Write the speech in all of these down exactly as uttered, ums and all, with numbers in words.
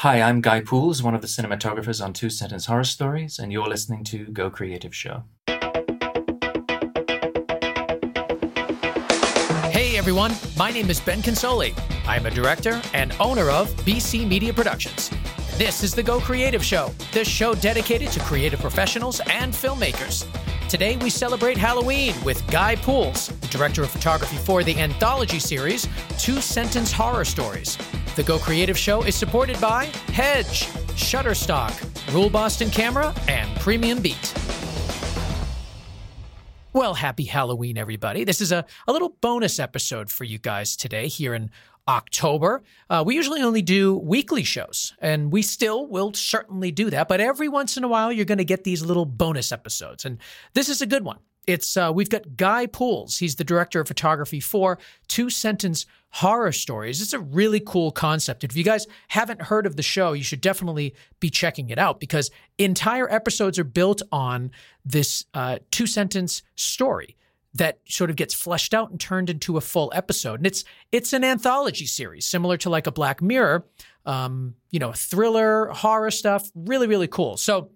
Hi, I'm Guy Pools, one of the cinematographers on Two Sentence Horror Stories, and you're listening to Go Creative Show. Hey everyone, my name is Ben Consoli. I'm a director and owner of B C Media Productions. This is the Go Creative Show, the show dedicated to creative professionals and filmmakers. Today we celebrate Halloween with Guy Pools, the director of photography for the anthology series Two Sentence Horror Stories. The Go Creative Show is supported by Hedge, Shutterstock, Rule Boston Camera, and Premium Beat. Well, happy Halloween, everybody. This is a, a little bonus episode for you guys today here in October. Uh, we usually only do weekly shows, and we still will certainly do that. But every once in a while, you're going to get these little bonus episodes, and this is a good one. It's uh, we've got Guy Pools. He's the director of photography for Two Sentence Horror Stories. It's a really cool concept. If you guys haven't heard of the show, you should definitely be checking it out because entire episodes are built on this uh, two-sentence story that sort of gets fleshed out and turned into a full episode. And it's it's an anthology series, similar to like a Black Mirror, um, you know, thriller, horror stuff. Really, really cool. So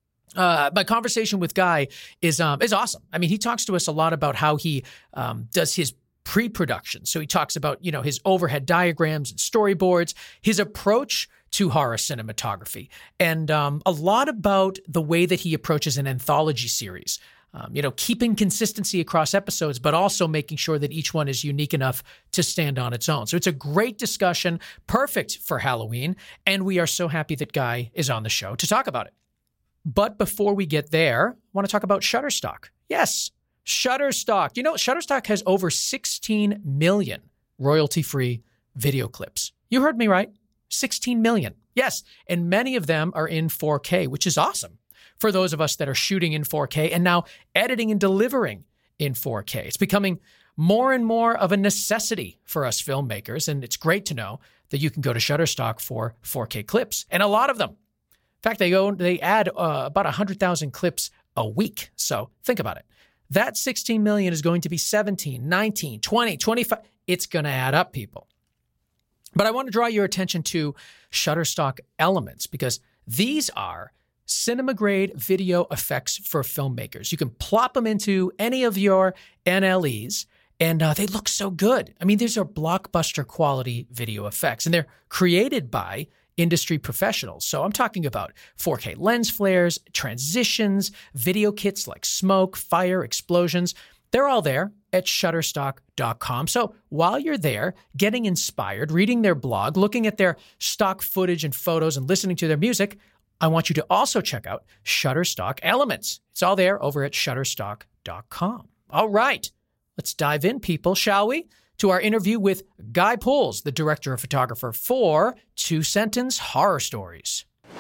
Uh, my conversation with Guy is um, is awesome. I mean, he talks to us a lot about how he um, does his pre-production. So he talks about, you know, his overhead diagrams and storyboards, his approach to horror cinematography, and um, a lot about the way that he approaches an anthology series. Um, you know, keeping consistency across episodes, but also making sure that each one is unique enough to stand on its own. So it's a great discussion, perfect for Halloween, and we are so happy that Guy is on the show to talk about it. But before we get there, I want to talk about Shutterstock. Yes, Shutterstock. You know, Shutterstock has over sixteen million royalty-free video clips. You heard me right. sixteen million. Yes, and many of them are in four K, which is awesome for those of us that are shooting in four K and now editing and delivering in four K. It's becoming more and more of a necessity for us filmmakers, and it's great to know that you can go to Shutterstock for four K clips, and a lot of them. In fact, they go, they add uh, about one hundred thousand clips a week. So think about it. That sixteen million is going to be seventeen, nineteen, twenty, twenty-five. It's going to add up, people. But I want to draw your attention to Shutterstock Elements because these are cinema-grade video effects for filmmakers. You can plop them into any of your N L Es, and uh, they look so good. I mean, these are blockbuster quality video effects, and they're created by industry professionals. So I'm talking about four K lens flares, transitions, video kits like smoke, fire, explosions. They're all there at shutterstock dot com. So while you're there, getting inspired, reading their blog, looking at their stock footage and photos and listening to their music, I want you to also check out Shutterstock Elements. It's all there over at shutterstock dot com. All right, let's dive in, people, shall we? To our interview with Guy Pools, the director of photographer for Two Sentence Horror Stories.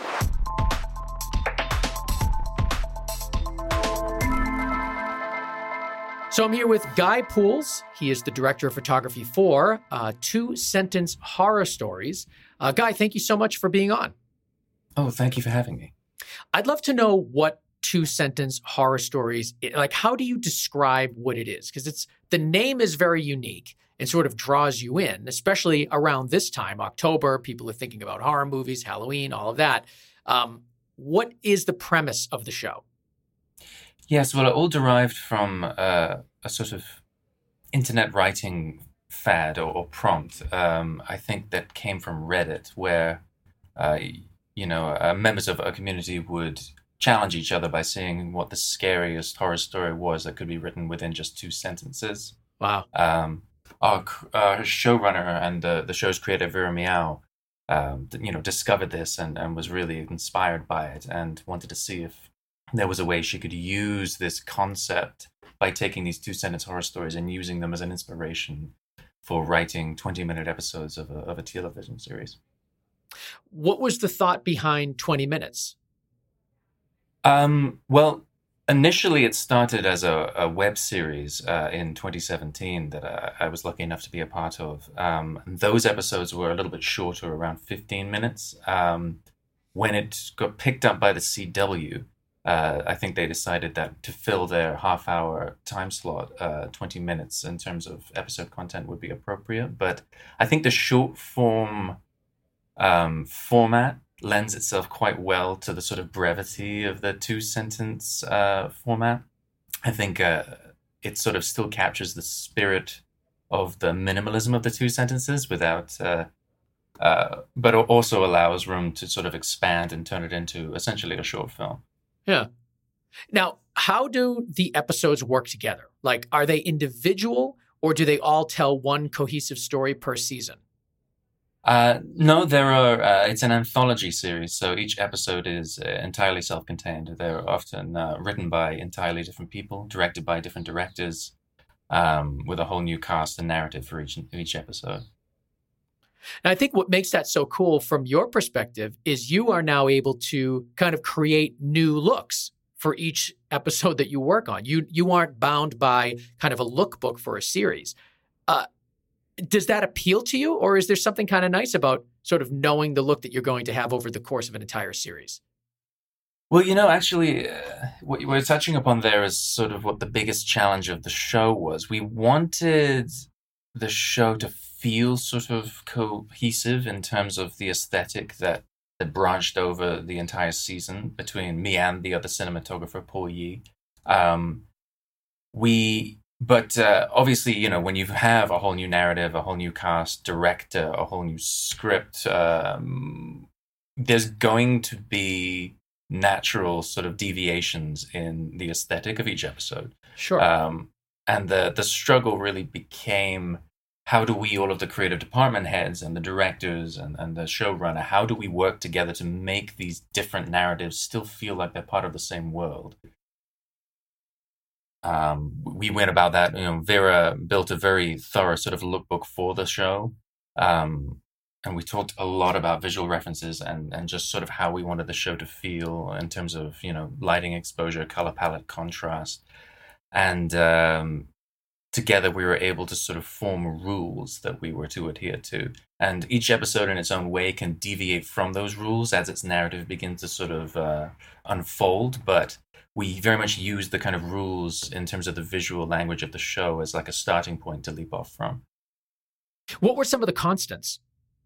So I'm here with Guy Pools. He is the director of photography for uh, Two Sentence Horror Stories. Uh, Guy, thank you so much for being on. Oh, thank you for having me. I'd love to know what Two Sentence Horror Stories, like how do you describe what it is? Because it's the name is very unique and sort of draws you in, especially around this time, October. People are thinking about horror movies, Halloween, all of that. Um, what is the premise of the show? Yes, well, it all derived from uh, a sort of internet writing fad or, or prompt, um, I think that came from Reddit, where, uh, you know, uh, members of a community would challenge each other by seeing what the scariest horror story was that could be written within just two sentences. Wow. Um, Our, our showrunner and the, the show's creator, Vera Miao, um, you know, discovered this and, and was really inspired by it and wanted to see if there was a way she could use this concept by taking these two-sentence horror stories and using them as an inspiration for writing twenty-minute episodes of a, of a television series. What was the thought behind twenty minutes? Um, well, initially, it started as a, a web series uh, in twenty seventeen that uh, I was lucky enough to be a part of. Um, those episodes were a little bit shorter, around fifteen minutes. Um, when it got picked up by the C W, uh, I think they decided that to fill their half-hour time slot, uh, twenty minutes in terms of episode content would be appropriate. But I think the short-form um, format lends itself quite well to the sort of brevity of the two sentence uh, format. I think uh, it sort of still captures the spirit of the minimalism of the two sentences without, uh, uh, but also allows room to sort of expand and turn it into essentially a short film. Yeah. Now, how do the episodes work together? Like, are they individual or do they all tell one cohesive story per season? Uh, no, there are. Uh, it's an anthology series, so each episode is uh, entirely self-contained. They're often uh, written by entirely different people, directed by different directors, um, with a whole new cast and narrative for each each episode. And I think what makes that so cool from your perspective is you are now able to kind of create new looks for each episode that you work on. You you aren't bound by kind of a lookbook for a series. Uh, Does that appeal to you, or is there something kind of nice about sort of knowing the look that you're going to have over the course of an entire series? Well, you know, actually, uh, what we're touching upon there is sort of what the biggest challenge of the show was. We wanted the show to feel sort of cohesive in terms of the aesthetic that, that branched over the entire season between me and the other cinematographer, Paul Yee. Um, we... But uh, obviously, you know, when you have a whole new narrative, a whole new cast, director, a whole new script, um, there's going to be natural sort of deviations in the aesthetic of each episode. Sure. Um, and the the struggle really became, how do we, all of the creative department heads and the directors and, and the showrunner, how do we work together to make these different narratives still feel like they're part of the same world? Um, we went about that. You know, Vera built a very thorough sort of lookbook for the show, um, and we talked a lot about visual references and and just sort of how we wanted the show to feel in terms of, you know, lighting, exposure, color palette, contrast, and um, together we were able to sort of form rules that we were to adhere to. And each episode in its own way can deviate from those rules as its narrative begins to sort of uh, unfold, but we very much use the kind of rules in terms of the visual language of the show as like a starting point to leap off from. What were some of the constants?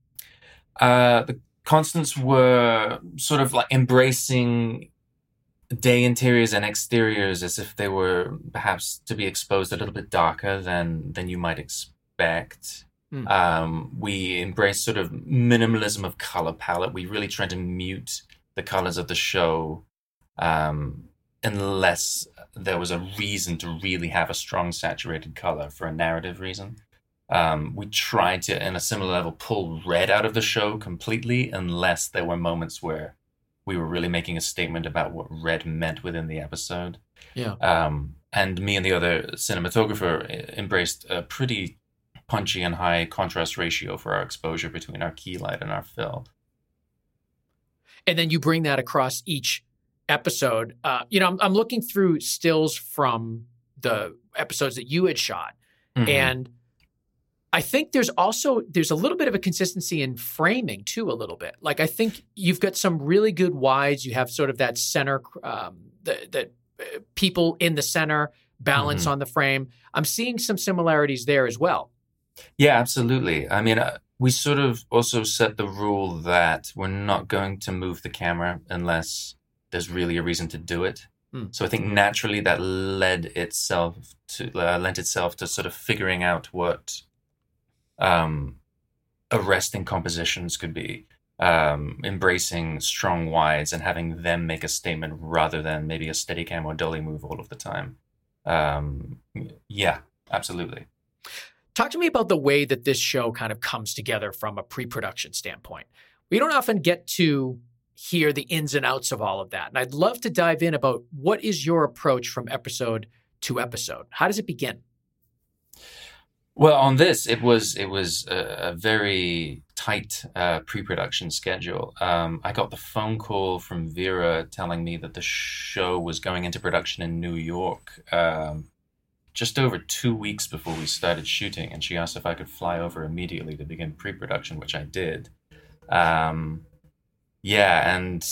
Uh, the constants were sort of like embracing day interiors and exteriors as if they were perhaps to be exposed a little bit darker than, than you might expect. Mm. Um, we embraced sort of minimalism of color palette. We really tried to mute the colors of the show, um, unless there was a reason to really have a strong saturated color for a narrative reason. Um, we tried to, in a similar level, pull red out of the show completely, unless there were moments where we were really making a statement about what red meant within the episode. Yeah. Um, and me and the other cinematographer embraced a pretty punchy and high contrast ratio for our exposure between our key light and our fill. And then you bring that across each episode. Uh, you know, I'm, I'm looking through stills from the episodes that you had shot, mm-hmm. and I think there's also, there's a little bit of a consistency in framing too, a little bit. Like, I think you've got some really good wides. You have sort of that center, um, that the, uh, people in the center, balance mm-hmm. on the frame. I'm seeing some similarities there as well. Yeah, absolutely. I mean, uh, we sort of also set the rule that we're not going to move the camera unless there's really a reason to do it. Mm. So I think naturally that led itself to, uh, lent itself to sort of figuring out what Um, arresting compositions could be, um, embracing strong wides and having them make a statement rather than maybe a Steadicam or dolly move all of the time. Um, yeah, absolutely. Talk to me about the way that this show kind of comes together from a pre-production standpoint. We don't often get to hear the ins and outs of all of that. And I'd love to dive in about what is your approach from episode to episode? How does it begin? Well, on this, it was it was a, a very tight uh, pre-production schedule. Um, I got the phone call from Vera telling me that the show was going into production in New York um, just over two weeks before we started shooting, and she asked if I could fly over immediately to begin pre-production, which I did. Um, yeah, and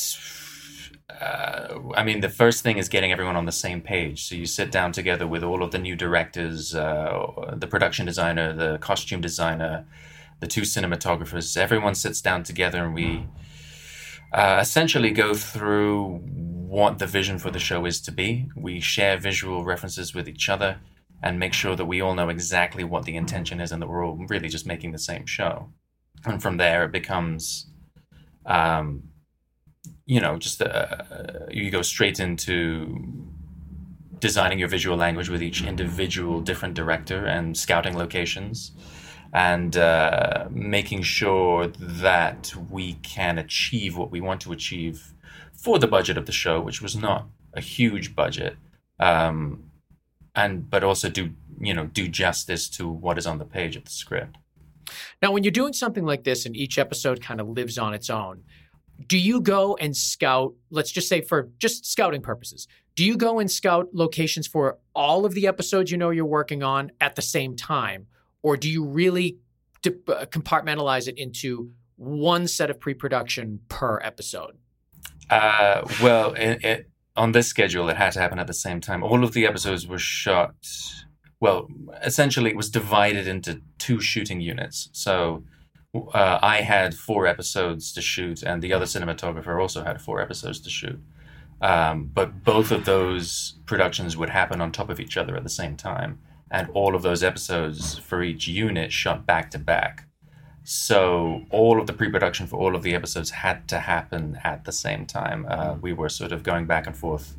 uh, I mean, the first thing is getting everyone on the same page. So you sit down together with all of the new directors, uh, the production designer, the costume designer, the two cinematographers. Everyone sits down together, and we uh, essentially go through what the vision for the show is to be. We share visual references with each other and make sure that we all know exactly what the intention is and that we're all really just making the same show. And from there, it becomes, um, you know, just uh, you go straight into designing your visual language with each individual different director and scouting locations and uh, making sure that we can achieve what we want to achieve for the budget of the show, which was not a huge budget, um, and but also do you know do justice to what is on the page of the script. Now, when you're doing something like this and each episode kind of lives on its own, do you go and scout, let's just say for just scouting purposes, do you go and scout locations for all of the episodes you know you're working on at the same time? Or do you really compartmentalize it into one set of pre-production per episode? Uh, well, it, it, on this schedule, it had to happen at the same time. All of the episodes were shot, well, essentially it was divided into two shooting units. So uh, I had four episodes to shoot, and the other cinematographer also had four episodes to shoot. Um, but both of those productions would happen on top of each other at the same time. And all of those episodes for each unit shot back to back. So all of the pre-production for all of the episodes had to happen at the same time. Uh, we were sort of going back and forth.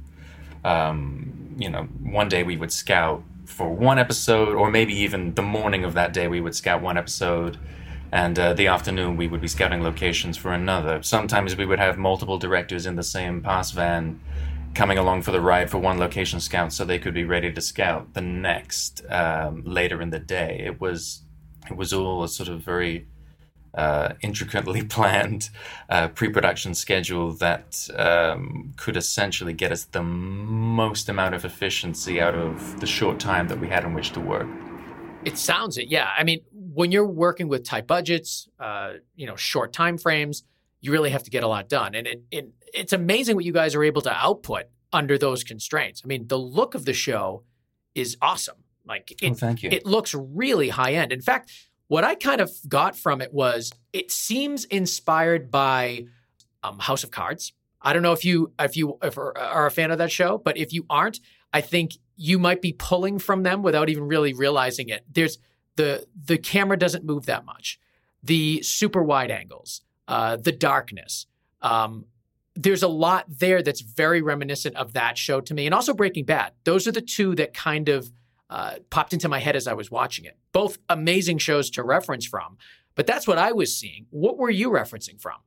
Um, you know, one day we would scout for one episode, or maybe even the morning of that day we would scout one episode, and uh, the afternoon we would be scouting locations for another. Sometimes we would have multiple directors in the same pass van coming along for the ride for one location scout so they could be ready to scout the next um, later in the day. It was it was all a sort of very uh, intricately planned uh, pre-production schedule that um, could essentially get us the most amount of efficiency out of the short time that we had in which to work. It sounds it, yeah. I mean, when you're working with tight budgets, uh, you know, short time frames, you really have to get a lot done. And it, it it's amazing what you guys are able to output under those constraints. I mean, the look of the show is awesome. Like, it, oh, thank you. It looks really high end. In fact, what I kind of got from it was it seems inspired by um, House of Cards. I don't know if you if you if are a fan of that show, but if you aren't, I think you might be pulling from them without even really realizing it. There's the the camera doesn't move that much. The super wide angles, uh, the darkness. Um, there's a lot there that's very reminiscent of that show to me, and also Breaking Bad. Those are the two that kind of uh, popped into my head as I was watching it. Both amazing shows to reference from, but that's what I was seeing. What were you referencing from?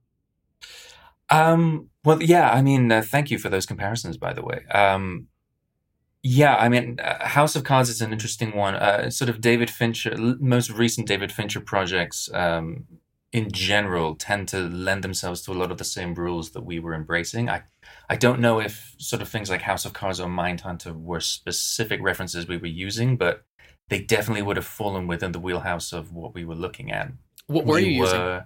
Um, well, yeah, I mean, uh, thank you for those comparisons, by the way. Um, yeah, I mean, uh, House of Cards is an interesting one. Uh, sort of David Fincher, most recent David Fincher projects um, in general tend to lend themselves to a lot of the same rules that we were embracing. I, I don't know if sort of things like House of Cards or Mindhunter were specific references we were using, but they definitely would have fallen within the wheelhouse of what we were looking at. What were we you were, using?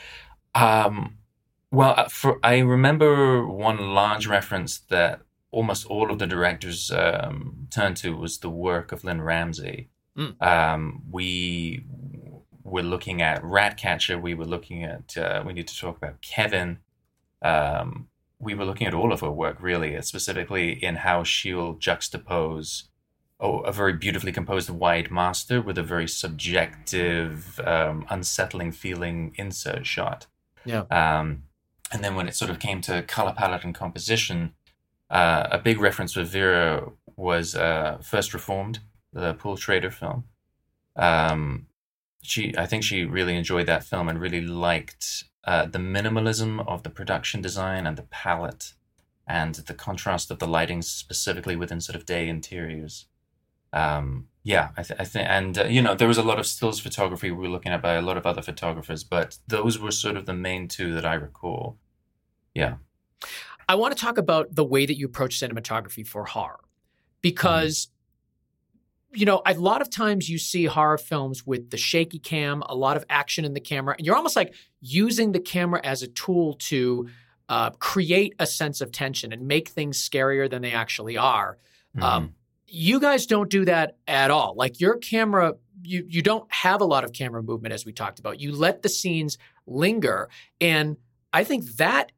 Um, well, for I remember one large reference that almost all of the directors um, turned to was the work of Lynn Ramsey. Mm. Um, we were looking at Ratcatcher. We were looking at, uh, we need to talk about Kevin. Um, we were looking at all of her work, really, specifically in how she'll juxtapose oh, a very beautifully composed wide master with a very subjective, um, unsettling feeling insert shot. Yeah. Um, and then when it sort of came to color palette and composition, uh, a big reference with Vera was uh, First Reformed, the Paul Schrader film. Um, she, I think she really enjoyed that film and really liked uh, the minimalism of the production design and the palette and the contrast of the lighting, specifically within sort of day interiors. Um, yeah, I, th- I think, and uh, you know, there was a lot of stills photography we were looking at by a lot of other photographers, but those were sort of the main two that I recall. Yeah. I want to talk about the way that you approach cinematography for horror, because, mm-hmm. you know, a lot of times you see horror films with the shaky cam, a lot of action in the camera, and you're almost like using the camera as a tool to uh, create a sense of tension and make things scarier than they actually are. Mm-hmm. Um, you guys don't do that at all. Like, your camera, you you don't have a lot of camera movement, as we talked about. You let the scenes linger, and I think that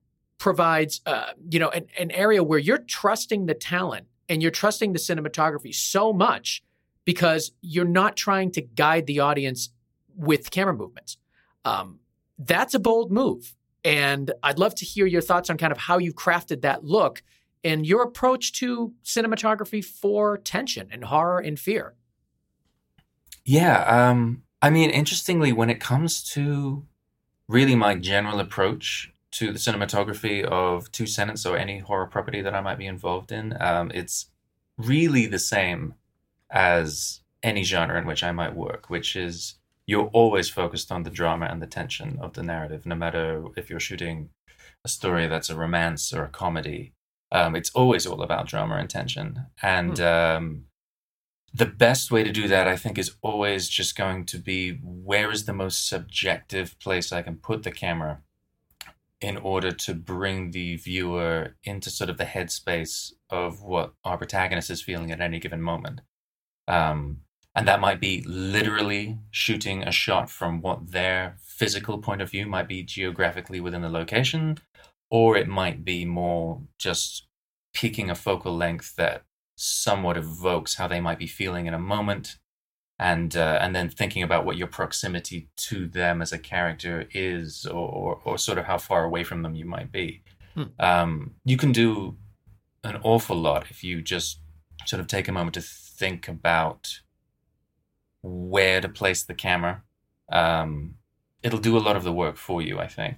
provides, uh, you know, an, an area where you're trusting the talent and you're trusting the cinematography so much because you're not trying to guide the audience with camera movements. Um, that's a bold move. And I'd love to hear your thoughts on kind of how you've crafted that look and your approach to cinematography for tension and horror and fear. Yeah. Um, I mean, interestingly, when it comes to really my general approach to the cinematography of Two Sentence or any horror property that I might be involved in, um, it's really the same as any genre in which I might work, which is you're always focused on the drama and the tension of the narrative, no matter if you're shooting a story that's a romance or a comedy. Um, it's always all about drama and tension. And mm. um, the best way to do that, I think, is always just going to be where is the most subjective place I can put the camera in order to bring the viewer into sort of the headspace of what our protagonist is feeling at any given moment. Um, and that might be literally shooting a shot from what their physical point of view might be geographically within the location, or it might be more just picking a focal length that somewhat evokes how they might be feeling in a moment, and uh, and then thinking about what your proximity to them as a character is, or or, or sort of how far away from them you might be. Hmm. Um, you can do an awful lot if you just sort of take a moment to think about where to place the camera. Um, it'll do a lot of the work for you, I think.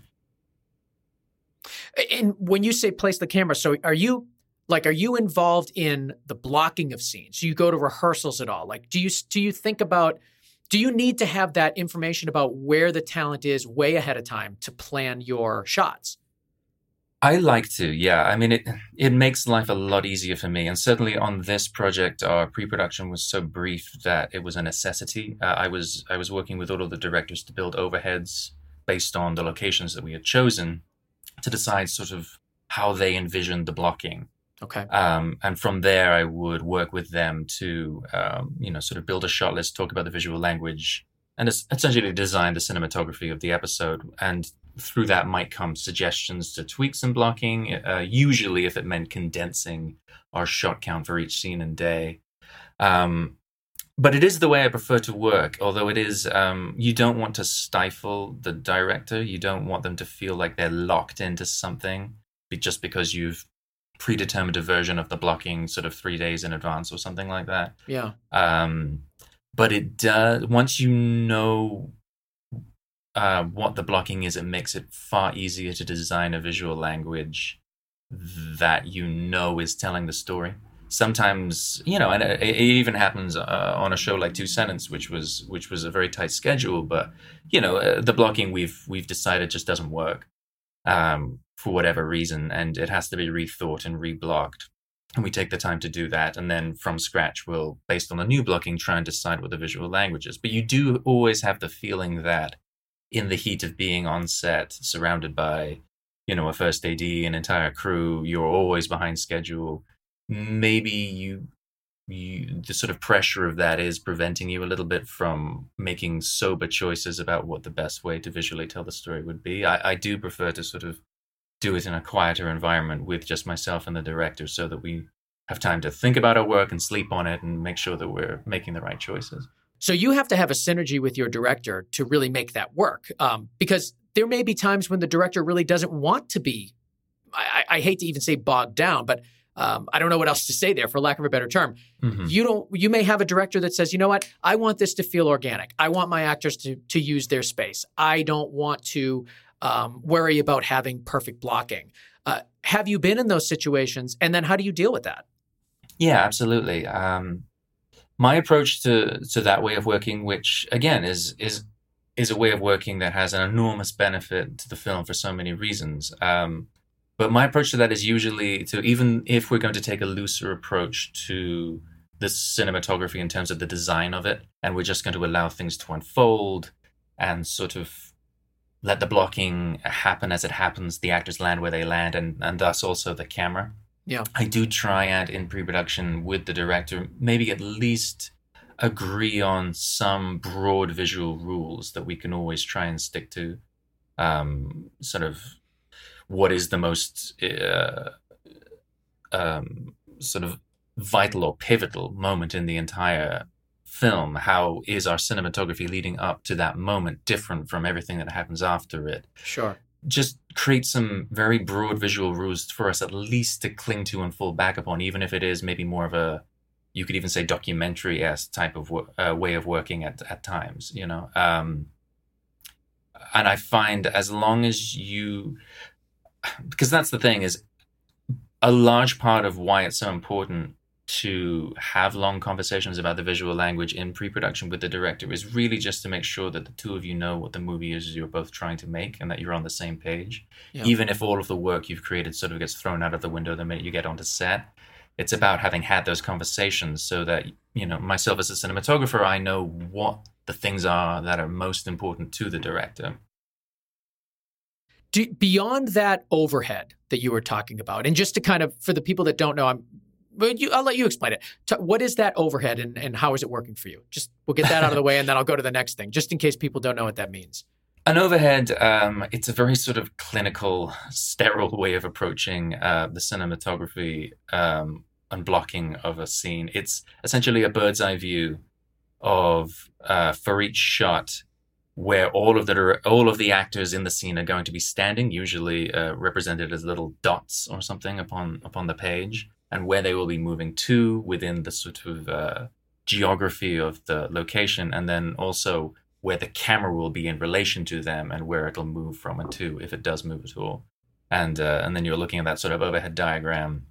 And when you say place the camera, so are you like, are you involved in the blocking of scenes? Do you go to rehearsals at all? Like, do you, do you think about, do you need to have that information about where the talent is way ahead of time to plan your shots? I like to, yeah. I mean, it it makes life a lot easier for me. And certainly on this project, our pre-production was so brief that it was a necessity. Uh, I was I was working with all of the directors to build overheads based on the locations that we had chosen to decide sort of how they envisioned the blocking. Okay. Um, and from there, I would work with them to, um, you know, sort of build a shot list, talk about the visual language, and essentially design the cinematography of the episode. And through that might come suggestions to tweak some blocking, uh, usually if it meant condensing our shot count for each scene and day. Um, but it is the way I prefer to work, although it is, um, you don't want to stifle the director. You don't want them to feel like they're locked into something just because you've predetermined a version of the blocking sort of three days in advance or something like that. Yeah. Um, but it does, once you know Uh, what the blocking is, it makes it far easier to design a visual language that you know is telling the story. Sometimes, you know, and it, it even happens uh, on a show like Two Sentence, which was which was a very tight schedule. But you know, uh, the blocking we've we've decided just doesn't work um, for whatever reason, and it has to be rethought and reblocked. And we take the time to do that, and then from scratch, we'll, based on the new blocking, try and decide what the visual language is. But you do always have the feeling that in the heat of being on set, surrounded by, you know, a first A D, an entire crew, you're always behind schedule. Maybe you, you, the sort of pressure of that is preventing you a little bit from making sober choices about what the best way to visually tell the story would be. I, I do prefer to sort of do it in a quieter environment with just myself and the director, so that we have time to think about our work and sleep on it and make sure that we're making the right choices. So you have to have a synergy with your director to really make that work, um, because there may be times when the director really doesn't want to be, I, I hate to even say bogged down, but um, I don't know what else to say there for lack of a better term. Mm-hmm. You don't. You may have a director that says, you know what, I want this to feel organic. I want my actors to to use their space. I don't want to um, worry about having perfect blocking. Uh, have you been in those situations? And then how do you deal with that? Yeah, absolutely. Um, My approach to, to that way of working, which again is is is a way of working that has an enormous benefit to the film for so many reasons. Um, but my approach to that is usually to, even if we're going to take a looser approach to the cinematography in terms of the design of it, and we're just going to allow things to unfold and sort of let the blocking happen as it happens, the actors land where they land, and, and thus also the camera. Yeah, I do try and in pre-production with the director, maybe at least agree on some broad visual rules that we can always try and stick to. Um, sort of what is the most uh, um, sort of vital or pivotal moment in the entire film. How is our cinematography leading up to that moment different from everything that happens after it? Sure. Just create some very broad visual rules for us at least to cling to and fall back upon, even if it is maybe more of a, you could even say documentary-esque type of uh, way of working at, at times, you know? Um, and I find as long as you, because that's the thing, is a large part of why it's so important to have long conversations about the visual language in pre-production with the director is really just to make sure that the two of you know what the movie is you're both trying to make and that you're on the same page. Yeah. Even if all of the work you've created sort of gets thrown out of the window the minute you get onto set, it's about having had those conversations so that, you know, myself as a cinematographer, I know what the things are that are most important to the director. Do, beyond that overhead that you were talking about, and just to kind of, for the people that don't know, I'm But you, I'll let you explain it. What is that overhead and, and how is it working for you? Just we'll get that out of the way and then I'll go to the next thing, just in case people don't know what that means. An overhead, um, it's a very sort of clinical, sterile way of approaching uh, the cinematography um, and blocking of a scene. It's essentially a bird's eye view of, uh, for each shot, where all of the all of the actors in the scene are going to be standing, usually uh, represented as little dots or something upon upon the page, and where they will be moving to within the sort of uh, geography of the location, and then also where the camera will be in relation to them and where it'll move from and to, if it does move at all. And uh, and then you're looking at that sort of overhead diagram.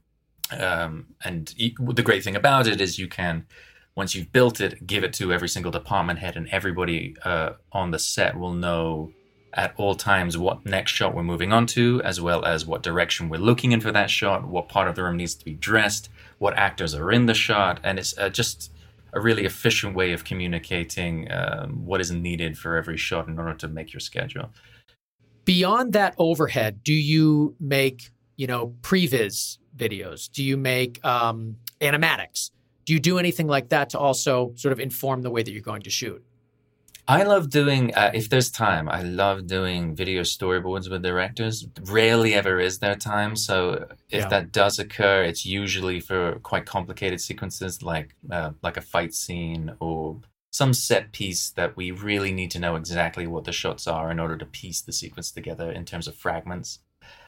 Um, and the great thing about it is you can, once you've built it, give it to every single department head, and everybody uh, on the set will know at all times what next shot we're moving on to, as well as what direction we're looking in for that shot, what part of the room needs to be dressed, what actors are in the shot. And it's uh, just a really efficient way of communicating um, what is needed for every shot in order to make your schedule. Beyond that overhead, do you make, you know, previs videos? Do you make um, animatics? Do you do anything like that to also sort of inform the way that you're going to shoot? I love doing, uh, if there's time, I love doing video storyboards with directors. Rarely ever is there time. So if yeah. that does occur, it's usually for quite complicated sequences like uh, like a fight scene or some set piece that we really need to know exactly what the shots are in order to piece the sequence together in terms of fragments.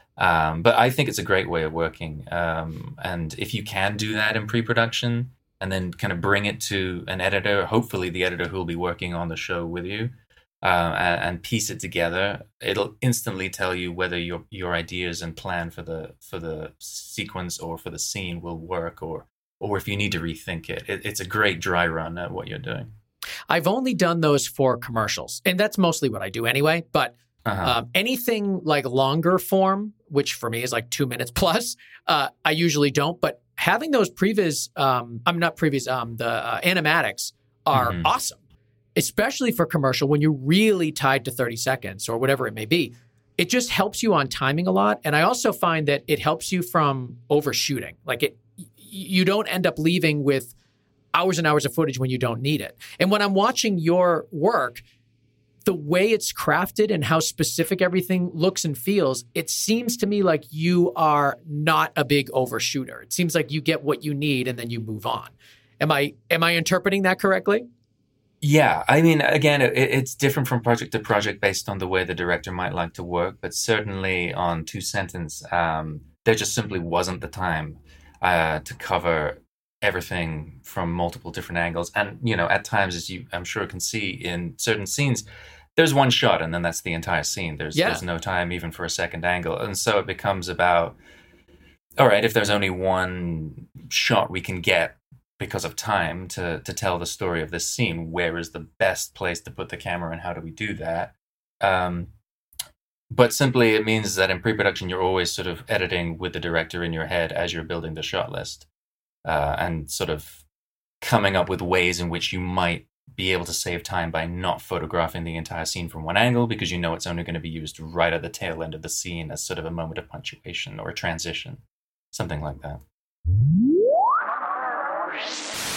Um, but I think it's a great way of working. Um, and if you can do that in pre-production, and then kind of bring it to an editor, hopefully the editor who will be working on the show with you, uh, and, and piece it together, it'll instantly tell you whether your your ideas and plan for the for the sequence or for the scene will work, or or if you need to rethink it. it it's a great dry run at what you're doing. I've only done those for commercials, and that's mostly what I do anyway. But uh-huh. um, anything like longer form, which for me is like two minutes plus, uh, I usually don't. But having those previs, um, I'm not previs, um, the uh, animatics are mm-hmm. awesome, especially for commercial when you're really tied to thirty seconds or whatever it may be. It just helps you on timing a lot. And I also find that it helps you from overshooting. Like it, you don't end up leaving with hours and hours of footage when you don't need it. And when I'm watching your work, the way it's crafted and how specific everything looks and feels, it seems to me like you are not a big overshooter. It seems like you get what you need and then you move on. Am I am I interpreting that correctly? Yeah, I mean, again, it, it's different from project to project based on the way the director might like to work. But certainly on Two Sentence, um, there just simply wasn't the time uh, to cover everything from multiple different angles. And, you know, at times, as you, I'm sure, can see in certain scenes, there's one shot and then that's the entire scene. There's yeah. there's no time even for a second angle. And so it becomes about, all right, if there's only one shot we can get because of time to to tell the story of this scene, where is the best place to put the camera and how do we do that? Um, but simply it means that in pre-production, you're always sort of editing with the director in your head as you're building the shot list uh, and sort of coming up with ways in which you might be able to save time by not photographing the entire scene from one angle because you know it's only going to be used right at the tail end of the scene as sort of a moment of punctuation or a transition, something like that.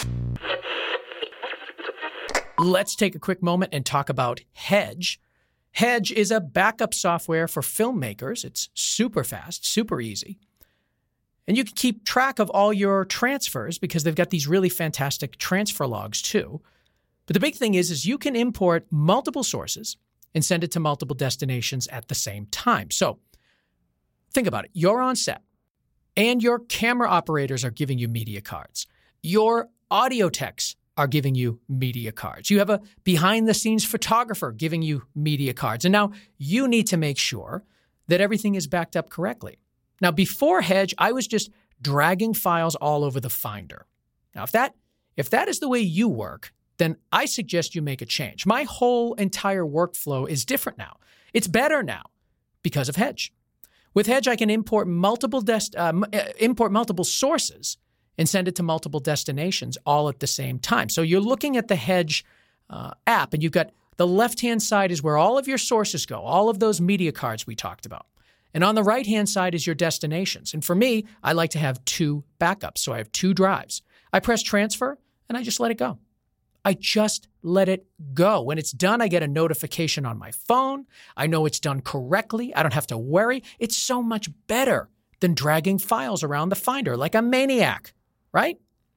Let's take a quick moment and talk about Hedge. Hedge is a backup software for filmmakers. It's super fast, super easy. And you can keep track of all your transfers because they've got these really fantastic transfer logs too. But the big thing is, is you can import multiple sources and send it to multiple destinations at the same time. So think about it. You're on set and your camera operators are giving you media cards. Your audio techs are giving you media cards. You have a behind-the-scenes photographer giving you media cards. And now you need to make sure that everything is backed up correctly. Now, before Hedge, I was just dragging files all over the Finder. Now, if that if that is the way you work, then I suggest you make a change. My whole entire workflow is different now. It's better now because of Hedge. With Hedge, I can import multiple dest- uh, import multiple sources and send it to multiple destinations all at the same time. So you're looking at the Hedge uh, app, and you've got the left-hand side is where all of your sources go, all of those media cards we talked about. And on the right-hand side is your destinations. And for me, I like to have two backups. So I have two drives. I press transfer, and I just let it go. I just let it go. When it's done, I get a notification on my phone. I know it's done correctly. I don't have to worry. It's so much better than dragging files around the Finder like a maniac, right?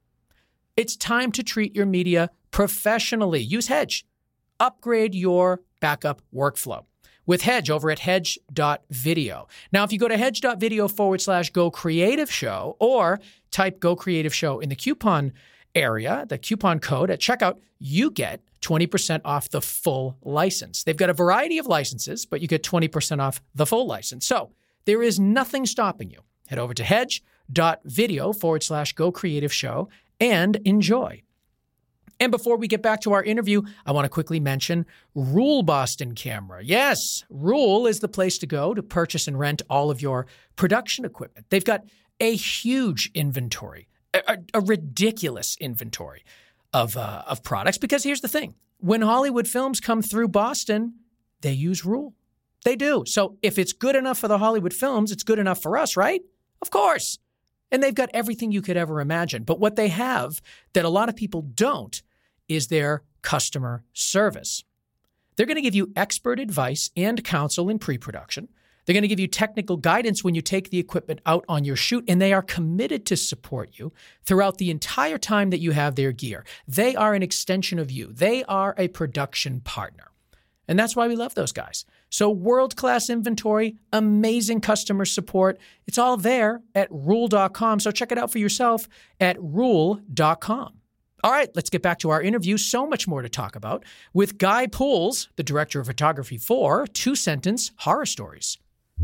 It's time to treat your media professionally. Use Hedge. Upgrade your backup workflow with Hedge over at hedge dot video. Now, if you go to hedge.video forward slash go creative show or type go creative show in the coupon area, the coupon code at checkout, you get twenty percent off the full license. They've got a variety of licenses, but you get twenty percent off the full license. So there is nothing stopping you. Head over to hedge.video forward slash go creative show and enjoy. And before we get back to our interview, I want to quickly mention Rule Boston Camera. Yes, Rule is the place to go to purchase and rent all of your production equipment. They've got a huge inventory, a, a ridiculous inventory of uh, of products. Because here's the thing. When Hollywood films come through Boston, they use Rule. They do. So if it's good enough for the Hollywood films, it's good enough for us, right? Of course. And they've got everything you could ever imagine. But what they have that a lot of people don't is their customer service. They're going to give you expert advice and counsel in pre-production. They're going to give you technical guidance when you take the equipment out on your shoot, and they are committed to support you throughout the entire time that you have their gear. They are an extension of you. They are a production partner. And that's why we love those guys. So world-class inventory, amazing customer support. It's all there at rule dot com. So check it out for yourself at rule dot com. All right, let's get back to our interview. So much more to talk about with Guy Pools, the director of photography for Two Sentence Horror Stories.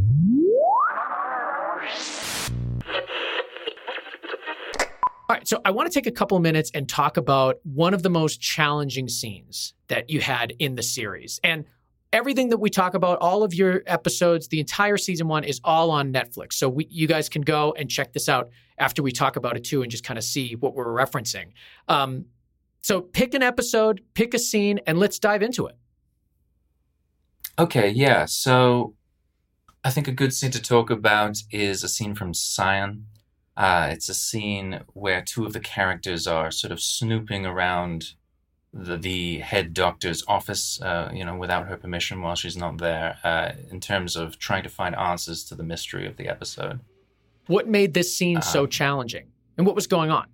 All right, so I want to take a couple minutes and talk about one of the most challenging scenes that you had in the series. And everything that we talk about, all of your episodes, the entire season one is all on Netflix. So we, you guys can go and check this out after we talk about it too and just kind of see what we're referencing. Um, so pick an episode, pick a scene, and let's dive into it. Okay, yeah. So I think a good scene to talk about is a scene from Scion. Uh, it's a scene where two of the characters are sort of snooping around the, the head doctor's office, uh, you know, without her permission while she's not there, uh, in terms of trying to find answers to the mystery of the episode. What made this scene um, so challenging, and what was going on?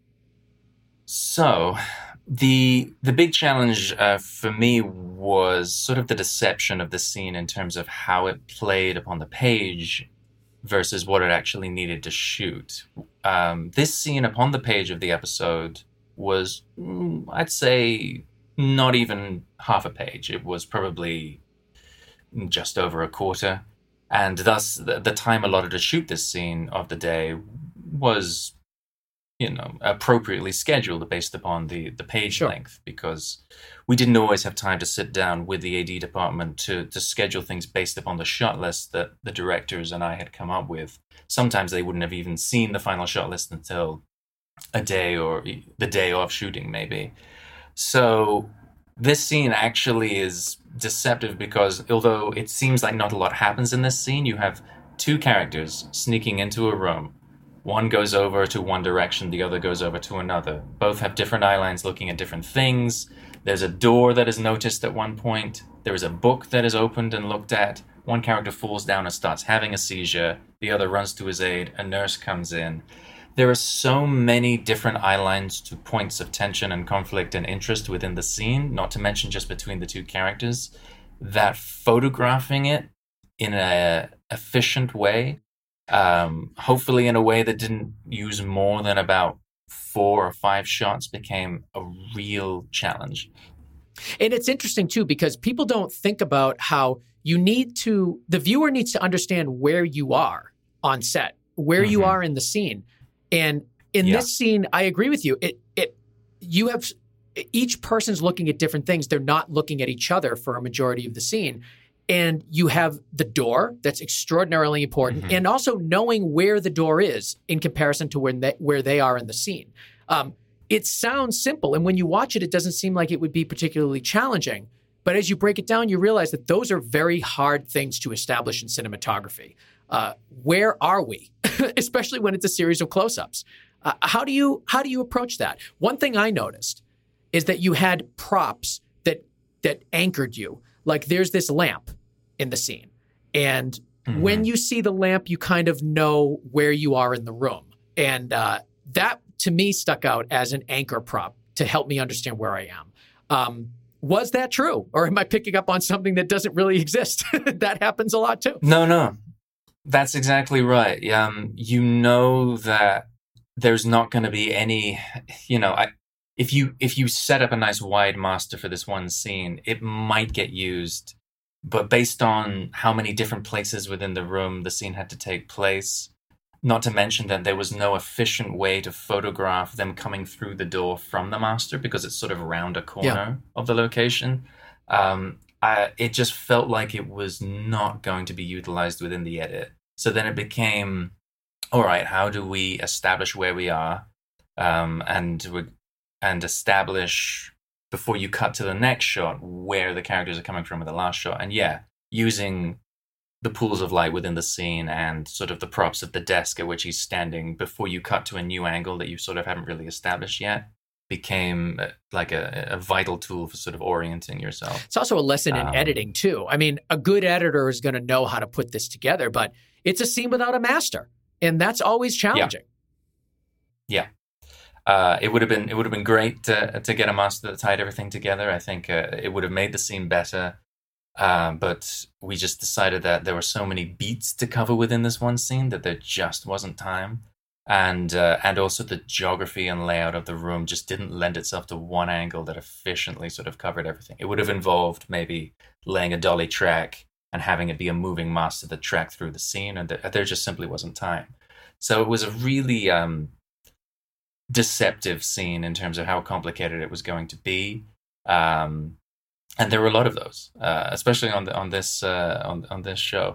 So, the the big challenge uh, for me was sort of the deception of the scene in terms of how it played upon the page versus what it actually needed to shoot. Um, this scene upon the page of the episode was, I'd say, not even half a page. It was probably just over a quarter. And thus, the, the time allotted to shoot this scene of the day was, you know, appropriately scheduled based upon the, the page Sure. length, because we didn't always have time to sit down with the A D department to, to schedule things based upon the shot list that the directors and I had come up with. Sometimes they wouldn't have even seen the final shot list until a day or the day of shooting, maybe. So this scene actually is deceptive because although it seems like not a lot happens in this scene, you have two characters sneaking into a room. One goes over to one direction, the other goes over to another. Both have different eye lines looking at different things. There's a door that is noticed at one point. There is a book that is opened and looked at. One character falls down and starts having a seizure. The other runs to his aid. A nurse comes in. There are so many different eye lines to points of tension and conflict and interest within the scene, not to mention just between the two characters, that photographing it in a efficient way, um, hopefully in a way that didn't use more than about four or five shots, became a real challenge. And it's interesting, too, because people don't think about how you need to, the viewer needs to understand where you are on set, where mm-hmm. you are in the scene. And in yeah. this scene, I agree with you. It, it, you have, each person's looking at different things. They're not looking at each other for a majority of the scene. And you have the door that's extraordinarily important, mm-hmm. and also knowing where the door is in comparison to when they, where they are in the scene. Um, it sounds simple, and when you watch it, it doesn't seem like it would be particularly challenging. But as you break it down, you realize that those are very hard things to establish in cinematography. Uh, where are we, especially when it's a series of close-ups? Uh, how do you how do you approach that? One thing I noticed is that you had props that that anchored you. Like there's this lamp in the scene, and mm-hmm. when you see the lamp, you kind of know where you are in the room, and uh, that to me stuck out as an anchor prop to help me understand where I am. Um, was that true, or am I picking up on something that doesn't really exist? That happens a lot too. No, no. That's exactly right. Um, you know that there's not going to be any, you know, I, if you if you set up a nice wide master for this one scene, it might get used, but based on how many different places within the room the scene had to take place, not to mention that there was no efficient way to photograph them coming through the door from the master because it's sort of around a corner yeah. of the location. Um, I, it just felt like it was not going to be utilized within the edit. So then it became, all right, how do we establish where we are, um, and and establish before you cut to the next shot where the characters are coming from with the last shot? And yeah, using the pools of light within the scene and sort of the props at the desk at which he's standing before you cut to a new angle that you sort of haven't really established yet became like a, a vital tool for sort of orienting yourself. It's also a lesson in um, editing too. I mean, a good editor is going to know how to put this together, but it's a scene without a master, and that's always challenging. Yeah, yeah. Uh, it would have been it would have been great to to get a master that tied everything together. I think uh, it would have made the scene better. Uh, but we just decided that there were so many beats to cover within this one scene that there just wasn't time. And uh, and also the geography and layout of the room just didn't lend itself to one angle that efficiently sort of covered everything. It would have involved maybe laying a dolly track and having it be a moving master that tracked through the scene, and th- there just simply wasn't time. So it was a really um, deceptive scene in terms of how complicated it was going to be. Um, And there were a lot of those, uh, especially on the, on this uh, on on this show.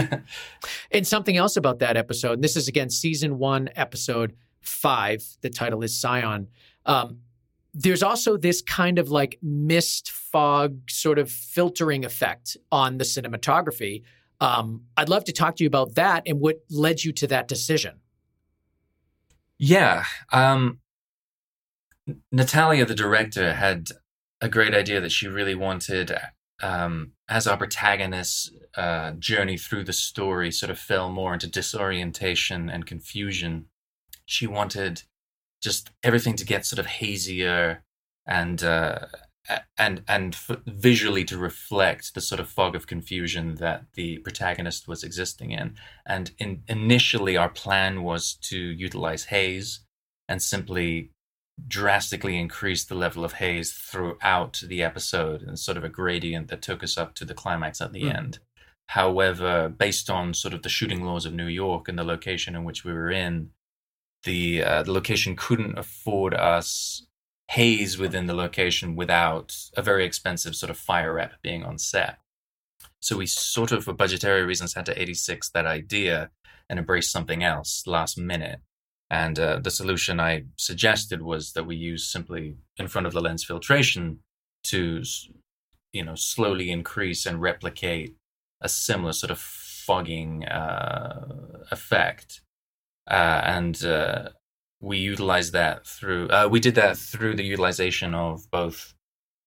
And something else about that episode, and this is again season one, episode five. The title is Scion. Um, there's also this kind of like mist fog sort of filtering effect on the cinematography. Um, I'd love to talk to you about that and what led you to that decision. Yeah, um, Natalia, the director, had a great idea that she really wanted, um, as our protagonist's uh, journey through the story sort of fell more into disorientation and confusion. She wanted just everything to get sort of hazier and uh, and and f- visually to reflect the sort of fog of confusion that the protagonist was existing in. And in, initially, our plan was to utilize haze and simply drastically increased the level of haze throughout the episode and sort of a gradient that took us up to the climax at the mm. end. However, based on sort of the shooting laws of New York and the location in which we were in, the, uh, the location couldn't afford us haze within the location without a very expensive sort of fire rep being on set. So we sort of, for budgetary reasons, had to eighty-six that idea and embrace something else last minute. And uh, the solution I suggested was that we use simply in front of the lens filtration to, you know, slowly increase and replicate a similar sort of fogging uh, effect. Uh, and uh, we utilized that through, uh, we did that through the utilization of both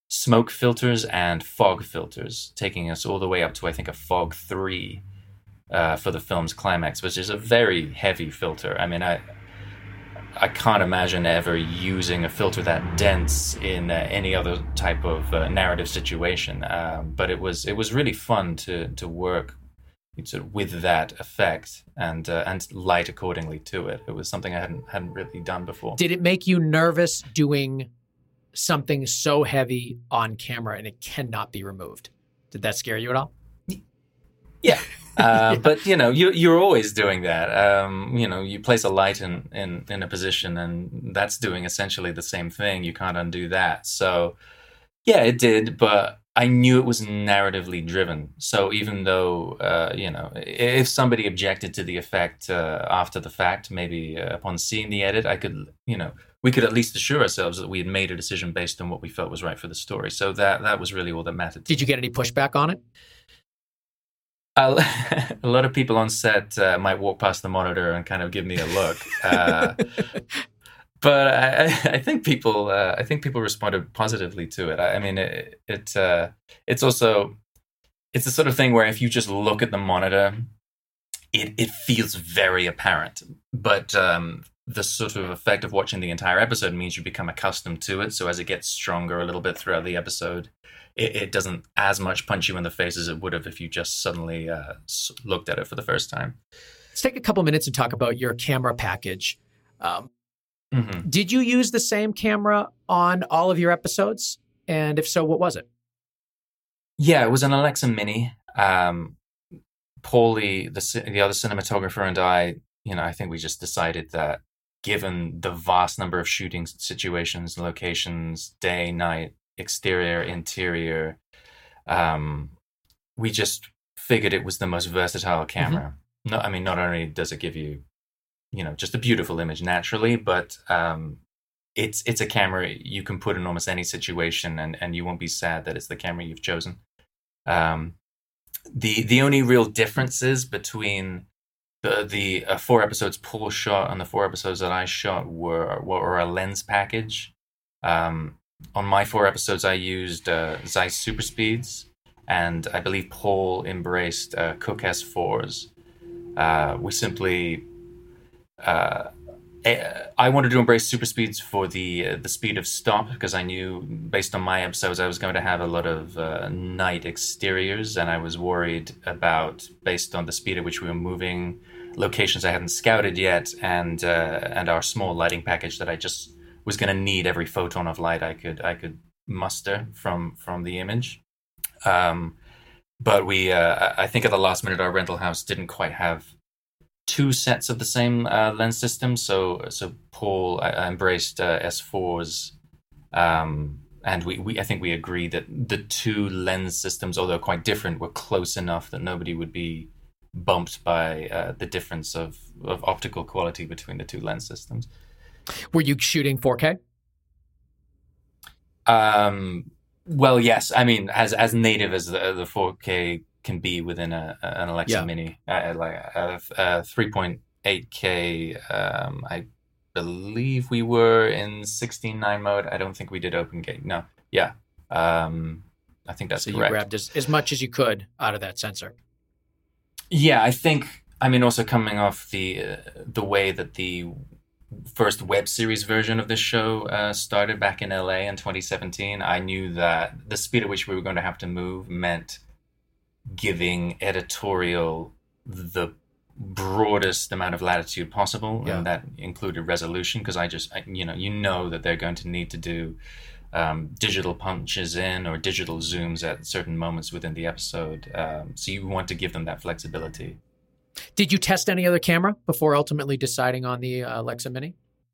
smoke filters and fog filters, taking us all the way up to, I think, a fog three uh, for the film's climax, which is a very heavy filter. I mean, I I can't imagine ever using a filter that dense in uh, any other type of uh, narrative situation. Um, but it was it was really fun to to work sort of with that effect and uh, and light accordingly to it. It was something I hadn't hadn't really done before. Did it make you nervous doing something so heavy on camera and it cannot be removed? Did that scare you at all? Yeah. Uh, yeah. But, you know, you, you're always doing that. Um, you know, you place a light in, in, in a position and that's doing essentially the same thing. You can't undo that. So, yeah, it did, but I knew it was narratively driven. So even though, uh, you know, if somebody objected to the effect uh, after the fact, maybe uh, upon seeing the edit, I could, you know, we could at least assure ourselves that we had made a decision based on what we felt was right for the story. So that that was really all that mattered. Did you get any pushback on it? Uh, a lot of people on set uh, might walk past the monitor and kind of give me a look. Uh, but I, I think people, uh, I think people responded positively to it. I, I mean, it, it uh, it's also, it's the sort of thing where if you just look at the monitor, it it feels very apparent. But um, the sort of effect of watching the entire episode means you become accustomed to it. So as it gets stronger a little bit throughout the episode, it, it doesn't as much punch you in the face as it would have if you just suddenly uh, looked at it for the first time. Let's take a couple minutes and talk about your camera package. Um, mm-hmm. Did you use the same camera on all of your episodes? And if so, what was it? Yeah, it was an Alexa Mini. Um, Paulie, the the other cinematographer, and I, you know, I think we just decided that given the vast number of shooting situations, locations, day, night, exterior, interior, um, we just figured it was the most versatile camera. Mm-hmm. No, I mean, not only does it give you, you know, just a beautiful image naturally, but um, it's it's a camera you can put in almost any situation, and, and you won't be sad that it's the camera you've chosen. Um, the the only real differences between the the uh, four episodes Paul shot and the four episodes that I shot were were a lens package. Um, on my four episodes, I used uh, Zeiss Super Speeds, and I believe Paul embraced uh, Cooke S fours. Uh, we simply, uh, I wanted to embrace super speeds for the uh, the speed of stop, because I knew based on my episodes I was going to have a lot of uh, night exteriors, and I was worried about, based on the speed at which we were moving, locations I hadn't scouted yet, and uh, and our small lighting package that I just was going to need every photon of light I could I could muster from from the image. Um, but we, uh, I think at the last minute, our rental house didn't quite have two sets of the same uh, lens system. So, so Paul I, I embraced uh, S fours, um, and we, we, I think we agreed that the two lens systems, although quite different, were close enough that nobody would be bumped by uh, the difference of, of optical quality between the two lens systems. Were you shooting four K? Um. Well, yes. I mean, as as native as the, the four K can be within a, an Alexa yeah. Mini, uh, like a, a three point eight K. Um, I believe we were in sixteen nine mode. I don't think we did open gate. No, yeah. Um, I think that's so correct. You grabbed as, as much as you could out of that sensor. Yeah, I think. I mean, also coming off the uh, the way that the first web series version of this show uh, started back in L A in twenty seventeen, I knew that the speed at which we were going to have to move meant giving editorial the broadest amount of latitude possible, yeah. and that included resolution, because I just, I, you know, you know that they're going to need to do um, digital punches in or digital zooms at certain moments within the episode, um, so you want to give them that flexibility. Did you test any other camera before ultimately deciding on the uh, Alexa Mini?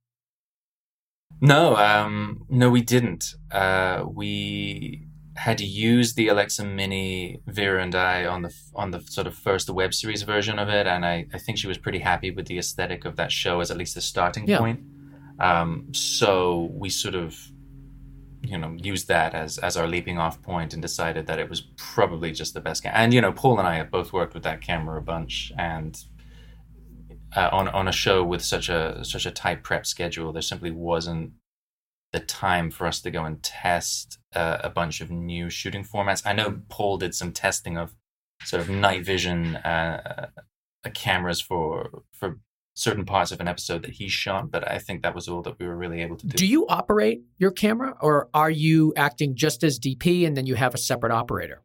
No, um, no, we didn't. Uh, we had used the Alexa Mini, Vera and I, on the on the sort of first web series version of it, and I, I think she was pretty happy with the aesthetic of that show as at least a starting yeah. point. Um, so we sort of, you know, used that as as our leaping off point and decided that it was probably just the best camera. And, you know, Paul and I have both worked with that camera a bunch, and uh, on on a show with such a such a tight prep schedule, there simply wasn't the time for us to go and test uh, a bunch of new shooting formats. I know Paul did some testing of sort of night vision uh, cameras for for certain parts of an episode that he shot, but I think that was all that we were really able to do. Do you operate your camera, or are you acting just as D P and then you have a separate operator?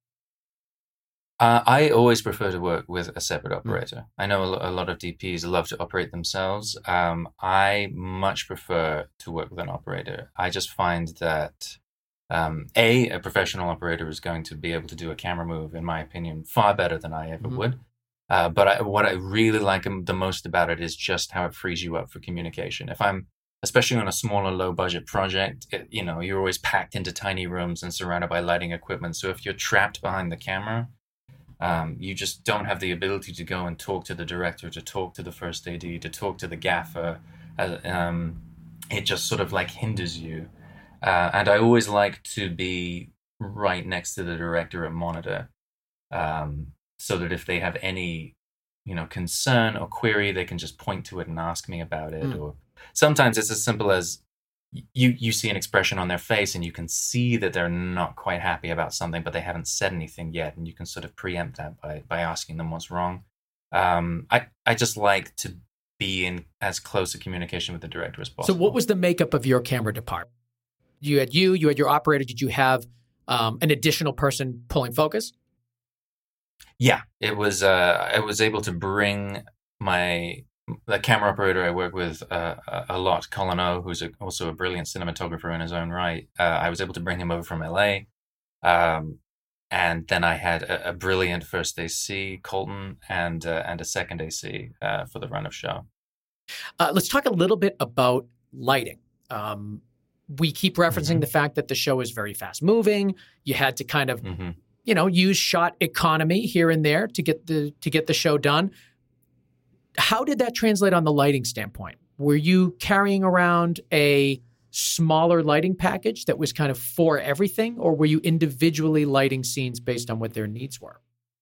Uh, I always prefer to work with a separate operator. I know a, lo- a lot of D Ps love to operate themselves. Um, I much prefer to work with an operator. I just find that um, a a professional operator is going to be able to do a camera move, in my opinion, far better than I ever mm-hmm. would. Uh, but I, what I really like the most about it is just how it frees you up for communication. If I'm, especially on a smaller, low-budget project, it, you know, you're always packed into tiny rooms and surrounded by lighting equipment. So if you're trapped behind the camera, um, you just don't have the ability to go and talk to the director, to talk to the first A D, to talk to the gaffer. Uh, um, it just sort of like hinders you. Uh, and I always like to be right next to the director at monitor. Um, so that if they have any, you know, concern or query, they can just point to it and ask me about it. Mm. Or sometimes it's as simple as you you see an expression on their face and you can see that they're not quite happy about something, but they haven't said anything yet, and you can sort of preempt that by by asking them what's wrong. Um, I I just like to be in as close a communication with the director as possible. So what was the makeup of your camera department? You had you, you had your operator. Did you have um, an additional person pulling focus? Yeah, it was. Uh, I was able to bring my the camera operator I work with uh, a lot, Colin O, who's a, also a brilliant cinematographer in his own right. Uh, I was able to bring him over from L A, um, and then I had a, a brilliant first A C, Colton, and uh, and a second A C uh, for the run of show. Uh, let's talk a little bit about lighting. Um, we keep referencing mm-hmm. the fact that the show is very fast moving. You had to kind of. Mm-hmm. you know, use shot economy here and there to get the to get the show done. How did that translate on the lighting standpoint? Were you carrying around a smaller lighting package that was kind of for everything, or were you individually lighting scenes based on what their needs were?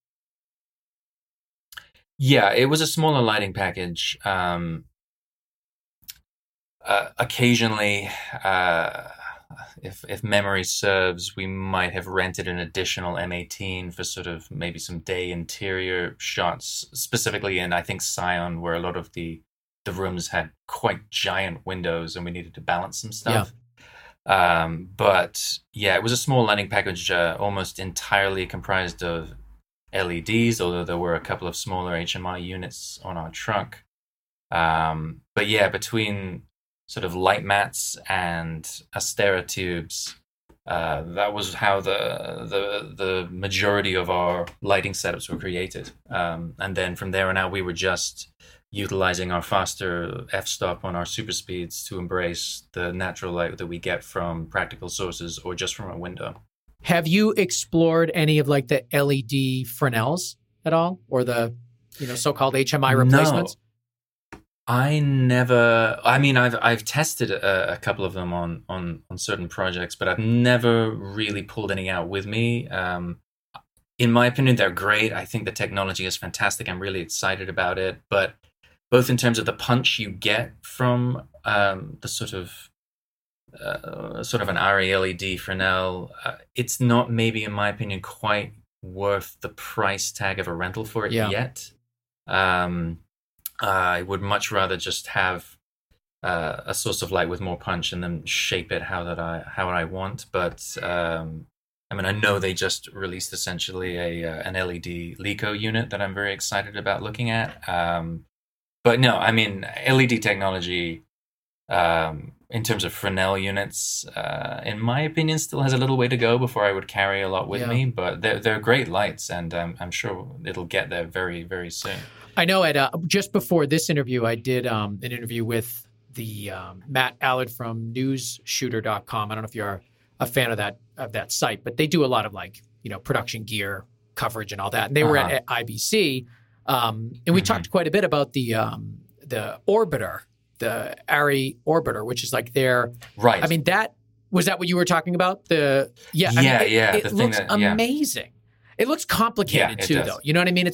Yeah, it was a smaller lighting package. Um, uh, occasionally, uh, If if memory serves, we might have rented an additional M eighteen for sort of maybe some day interior shots, specifically in, I think, Scion, where a lot of the, the rooms had quite giant windows and we needed to balance some stuff. Yeah. Um, but yeah, it was a small lighting package, uh, almost entirely comprised of L E Ds, although there were a couple of smaller H M I units on our truck. Um, but yeah, between sort of light mats and Astera tubes. Uh, that was how the the the majority of our lighting setups were created. Um, and then from there on out, we were just utilizing our faster f-stop on our super speeds to embrace the natural light that we get from practical sources or just from a window. Have you explored any of like the L E D Fresnels at all, or the you know so-called H M I replacements? No. I never. I mean, I've I've tested a, a couple of them on, on, on certain projects, but I've never really pulled any out with me. Um, in my opinion, they're great. I think the technology is fantastic. I'm really excited about it. But both in terms of the punch you get from um, the sort of uh, sort of an R E L E D Fresnel, uh, it's not maybe, in my opinion, quite worth the price tag of a rental for it yeah. yet. Um, I would much rather just have uh, a source of light with more punch and then shape it how that I how I want. But um, I mean, I know they just released essentially a uh, an L E D LeCo unit that I'm very excited about looking at. Um, but no, I mean, L E D technology um, in terms of Fresnel units, uh, in my opinion, still has a little way to go before I would carry a lot with yeah. me. But they're they're great lights, and um, I'm sure it'll get there very very soon. I know at uh, just before this interview, I did um, an interview with the um, Matt Allard from news shooter dot com. I don't know if you're a fan of that of that site, but they do a lot of like, you know, production gear coverage and all that. And they uh-huh. were at, at I B C, um, and we mm-hmm. talked quite a bit about the um, the Orbiter, the Arri Orbiter, which is like their right. I mean, that was that what you were talking about? The yeah, I yeah, mean, it, yeah. It, it looks that, yeah. amazing. It looks complicated yeah, it too, does. though. You know what I mean? It's like,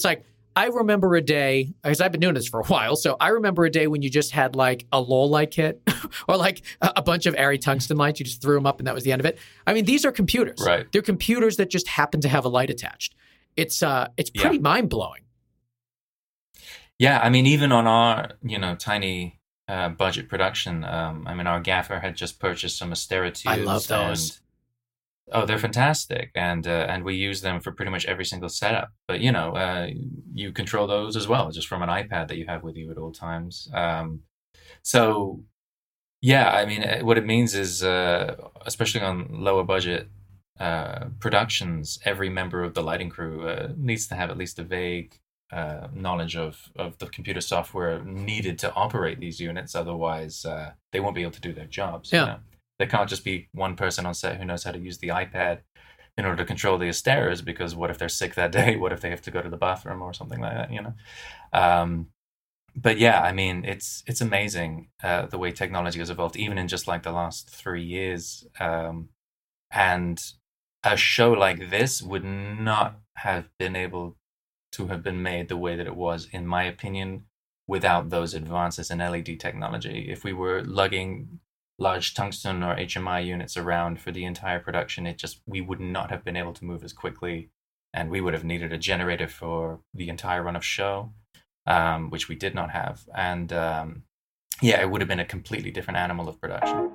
I remember a day, because I've been doing this for a while, so I remember a day when you just had like a low light kit or like a, a bunch of Arri tungsten lights. You just threw them up and that was the end of it. I mean, these are computers. Right. They're computers that just happen to have a light attached. It's uh, it's pretty yeah. mind-blowing. Yeah, I mean, even on our, you know, tiny uh, budget production, um, I mean, our gaffer had just purchased some Astera tubes. I love those. And, oh, they're fantastic, and uh, and we use them for pretty much every single setup. But you know, uh, you control those as well, just from an iPad that you have with you at all times. Um, so, yeah, I mean, what it means is, uh, especially on lower budget uh, productions, every member of the lighting crew uh, needs to have at least a vague uh, knowledge of of the computer software needed to operate these units. Otherwise, uh, they won't be able to do their jobs. Yeah. You know? There can't just be one person on set who knows how to use the iPad in order to control the Asteras, because what if they're sick that day? What if they have to go to the bathroom or something like that, you know? Um, but yeah, I mean, it's it's amazing uh, the way technology has evolved, even in just like the last three years. Um, and a show like this would not have been able to have been made the way that it was, in my opinion, without those advances in L E D technology. If we were lugging large tungsten or H M I units around for the entire production, it just, we would not have been able to move as quickly, and we would have needed a generator for the entire run of show, um, which we did not have. And um, yeah, it would have been a completely different animal of production.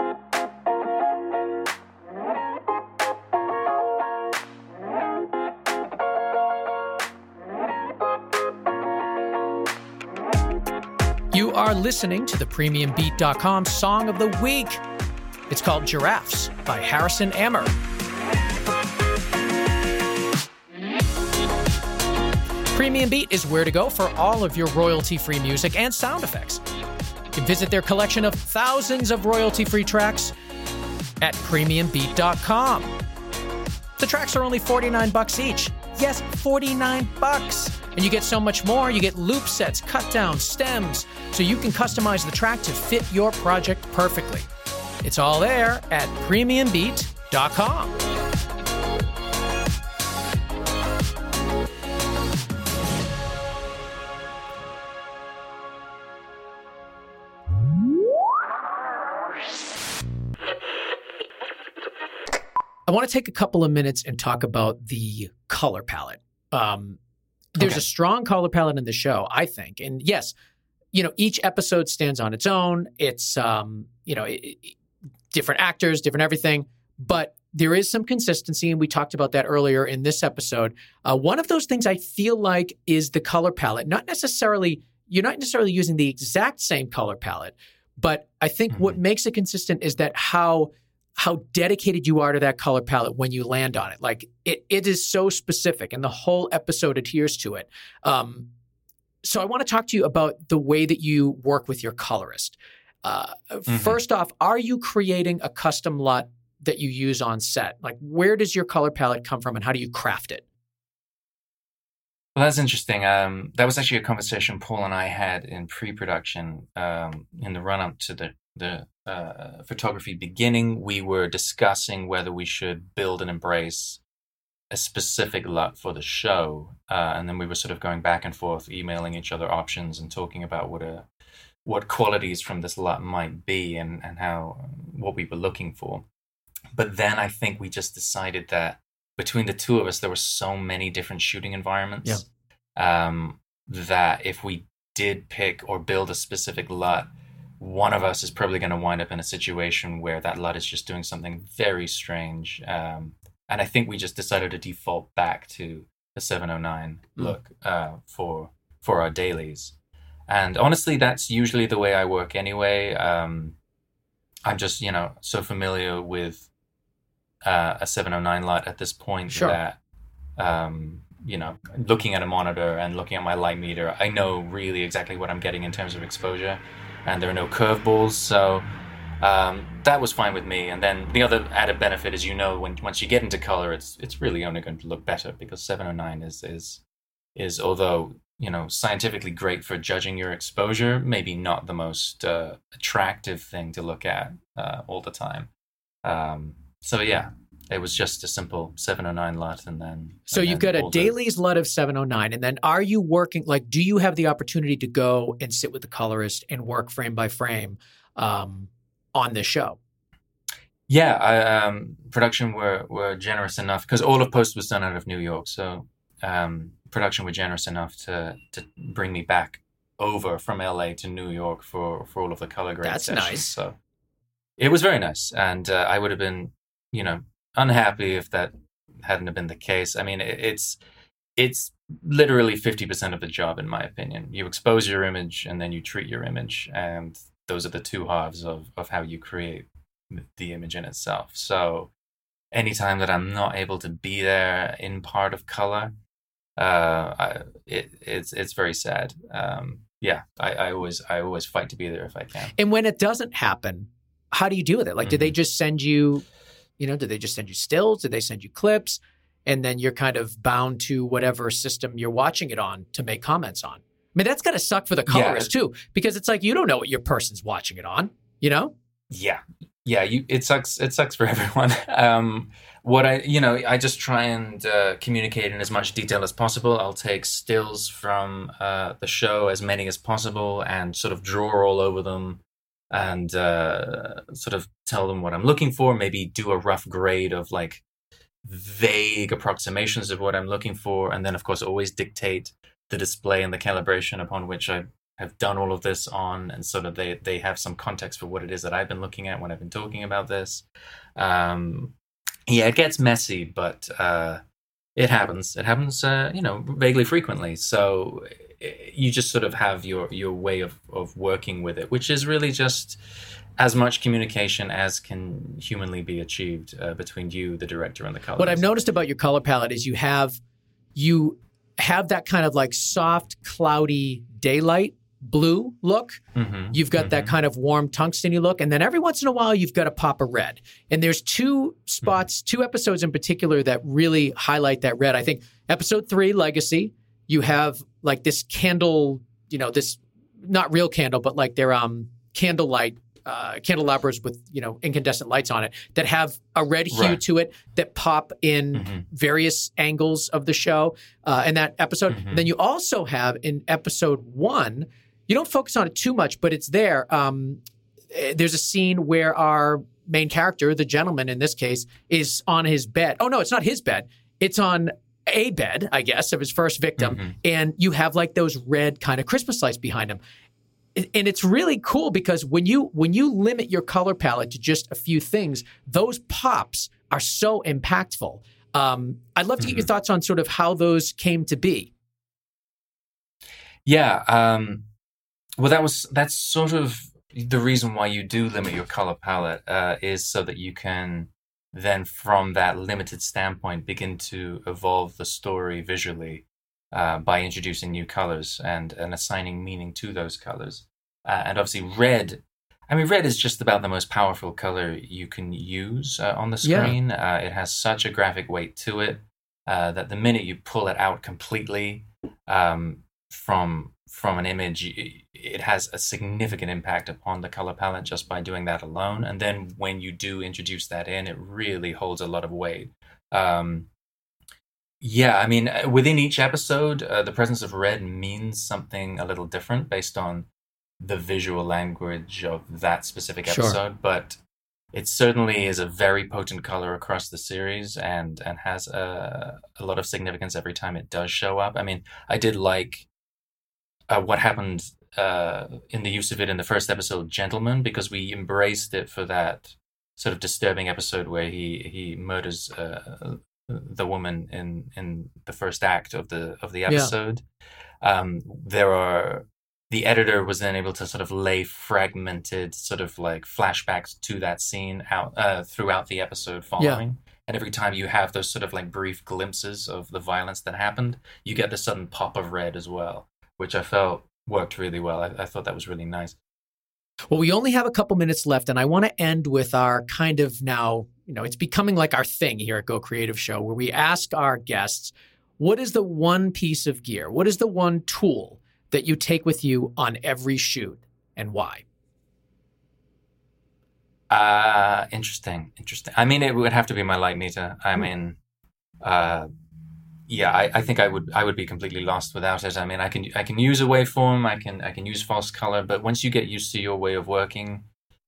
You are listening to the premium beat dot com Song of the Week. It's called Giraffes by Harrison Ammer. Premium Beat is where to go for all of your royalty-free music and sound effects. You can visit their collection of thousands of royalty-free tracks at premium beat dot com. The tracks are only forty-nine bucks each. Yes, forty-nine bucks. And you get so much more. You get loop sets, cut downs, stems, so you can customize the track to fit your project perfectly. It's all there at premium beat dot com. I want to take a couple of minutes and talk about the color palette. Um, there's okay. a strong color palette in the show, I think. And yes, you know, each episode stands on its own. It's, um, you know, it, it, different actors, different everything. But there is some consistency, and we talked about that earlier in this episode. Uh, one of those things I feel like is the color palette. Not necessarily, you're not necessarily using the exact same color palette, but I think mm-hmm. what makes it consistent is that how how dedicated you are to that color palette when you land on it. Like it, it is so specific, and the whole episode adheres to it. Um, so I want to talk to you about the way that you work with your colorist. Uh, mm-hmm. First off, are you creating a custom L U T that you use on set? Like, where does your color palette come from, and how do you craft it? Well, that's interesting. Um, that was actually a conversation Paul and I had in pre-production um, in the run-up to the the uh, photography beginning. We were discussing whether we should build and embrace a specific L U T for the show, uh, and then we were sort of going back and forth, emailing each other options and talking about what a what qualities from this L U T might be, and and how what we were looking for. But then I think we just decided that between the two of us, there were so many different shooting environments yeah. um, that if we did pick or build a specific L U T, one of us is probably going to wind up in a situation where that L U T is just doing something very strange. Um, and I think we just decided to default back to the seven oh nine mm. look uh, for for our dailies. And honestly, that's usually the way I work anyway. Um, I'm just, you know, so familiar with uh, a seven oh nine L U T at this point sure. that, um, you know, looking at a monitor and looking at my light meter, I know really exactly what I'm getting in terms of exposure. And there are no curveballs, so um, that was fine with me. And then the other added benefit is, you know, when once you get into color, it's it's really only going to look better, because seven oh nine is is is although, you know, scientifically great for judging your exposure, maybe not the most uh, attractive thing to look at uh, all the time. Um, so yeah, It was just a simple seven oh nine L U T, and then so and you've then got a all the- dailies L U T of seven oh nine, and then are you working like? Do you have the opportunity to go and sit with the colorist and work frame by frame um, on this show? Yeah, I, um, production were were generous enough because all of post was done out of New York, so um, production were generous enough to to bring me back over from L A to New York for for all of the color grade That's sessions. nice. So it was very nice, and uh, I would have been, you know, unhappy if that hadn't have been the case. I mean, it, it's it's literally fifty percent of the job, in my opinion. You expose your image, and then you treat your image, and those are the two halves of of how you create the image in itself. So anytime that I'm not able to be there in part of color, uh, I, it, it's it's very sad. Um, yeah, I, I always I always fight to be there if I can. And when it doesn't happen, how do you deal with it? Like, mm-hmm. do they just send you, you know, do they just send you stills? Do they send you clips? And then you're kind of bound to whatever system you're watching it on to make comments on. I mean, that's got to suck for the colorist yeah. too, because it's like you don't know what your person's watching it on, you know? Yeah, yeah. You it sucks. It sucks for everyone. Um, what I you know I just try and uh, communicate in as much detail as possible. I'll take stills from uh, the show, as many as possible, and sort of draw all over them, and uh, sort of tell them what I'm looking for. Maybe do a rough grade of like vague approximations of what I'm looking for, and then of course always dictate the display and the calibration upon which I have done all of this on, and so that they they have some context for what it is that I've been looking at when I've been talking about this. Um, yeah, it gets messy, but uh, it happens. It happens, uh, you know, vaguely frequently. So you just sort of have your your way of of working with it, which is really just as much communication as can humanly be achieved uh, between you, the director, and the colorist. What I've noticed about your color palette is you have you have that kind of like soft, cloudy daylight blue look. Mm-hmm, you've got mm-hmm. that kind of warm tungsten-y look. And then every once in a while, you've got a pop of red. And there's two spots, mm-hmm. two episodes in particular that really highlight that red. I think episode three, Legacy, you have like this candle, you know, this not real candle, but like they're um, candlelight Uh, candelabras with, you know, incandescent lights on it that have a red hue right. to it that pop in mm-hmm. various angles of the show uh, in that episode. Mm-hmm. And then you also have in episode one, you don't focus on it too much, but it's there. Um, there's a scene where our main character, the gentleman in this case, is on his bed. Oh, no, it's not his bed. It's on a bed, I guess, of his first victim. Mm-hmm. And you have like those red kind of Christmas lights behind him. And it's really cool because when you when you limit your color palette to just a few things, those pops are so impactful. Um, I'd love to get mm-hmm. your thoughts on sort of how those came to be. Yeah, um, well, that was that's sort of the reason why you do limit your color palette uh, is so that you can then, from that limited standpoint, begin to evolve the story visually. Uh, by introducing new colors and, and assigning meaning to those colors. Uh, and obviously red, I mean, red is just about the most powerful color you can use uh, on the screen. Yeah. Uh, it has such a graphic weight to it uh, that the minute you pull it out completely um, from from an image, it has a significant impact upon the color palette just by doing that alone. And then when you do introduce that in, it really holds a lot of weight. Um, Yeah, I mean, within each episode, uh, the presence of red means something a little different based on the visual language of that specific episode. Sure. But it certainly is a very potent color across the series and, and has a, a lot of significance every time it does show up. I mean, I did like uh, what happened uh, in the use of it in the first episode, Gentleman, because we embraced it for that sort of disturbing episode where he, he murders... Uh, the woman in in the first act of the of the episode. Yeah. Um there are the editor was then able to sort of lay fragmented sort of like flashbacks to that scene out uh throughout the episode following. Yeah. And every time you have those sort of like brief glimpses of the violence that happened, you get the sudden pop of red as well, which I felt worked really well. I, I thought that was really nice. Well, we only have a couple minutes left, and I want to end with our kind of now, you know, it's becoming like our thing here at Go Creative Show, where we ask our guests, what is the one piece of gear? What is the one tool that you take with you on every shoot, and why? Uh, interesting, interesting. I mean, it would have to be my light meter. I mean, uh, yeah, I, I think I would I would be completely lost without it. I mean, I can I can use a waveform, I can I can use false color, but once you get used to your way of working,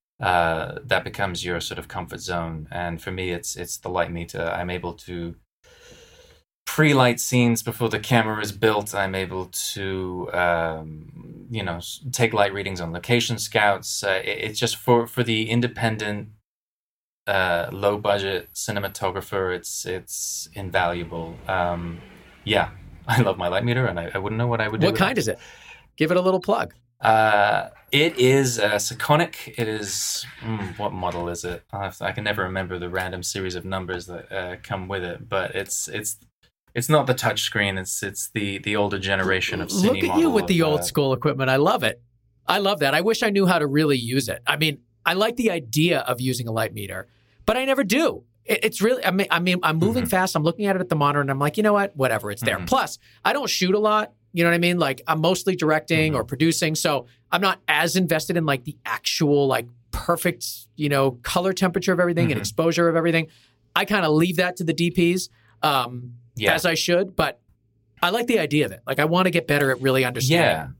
uh, that becomes your sort of comfort zone. And for me, it's it's the light meter. I'm able to pre-light scenes before the camera is built. I'm able to um, you know take light readings on location scouts. Uh, it, it's just for for the independent, Uh, low budget cinematographer, it's it's invaluable. Um, yeah, I love my light meter, and I, I wouldn't know what I would do. What kind is it? Give it a little plug. Uh, it is a Sekonic. It is mm, what model is it? I, have to, I can never remember the random series of numbers that uh, come with it, but it's it's it's not the touch screen. It's it's the the older generation of cine Look at you with of, the old uh, school equipment. I love it. I love that. I wish I knew how to really use it. I mean, I like the idea of using a light meter, but I never do. It, it's really, I mean, I mean, I'm moving mm-hmm. fast. I'm looking at it at the monitor and I'm like, you know what? Whatever, it's there. Mm-hmm. Plus, I don't shoot a lot. You know what I mean? Like I'm mostly directing mm-hmm. or producing. So I'm not as invested in like the actual, like perfect, you know, color temperature of everything mm-hmm. and exposure of everything. I kind of leave that to the D Ps um, yeah. as I should, but I like the idea of it. Like I want to get better at really understanding. Yeah.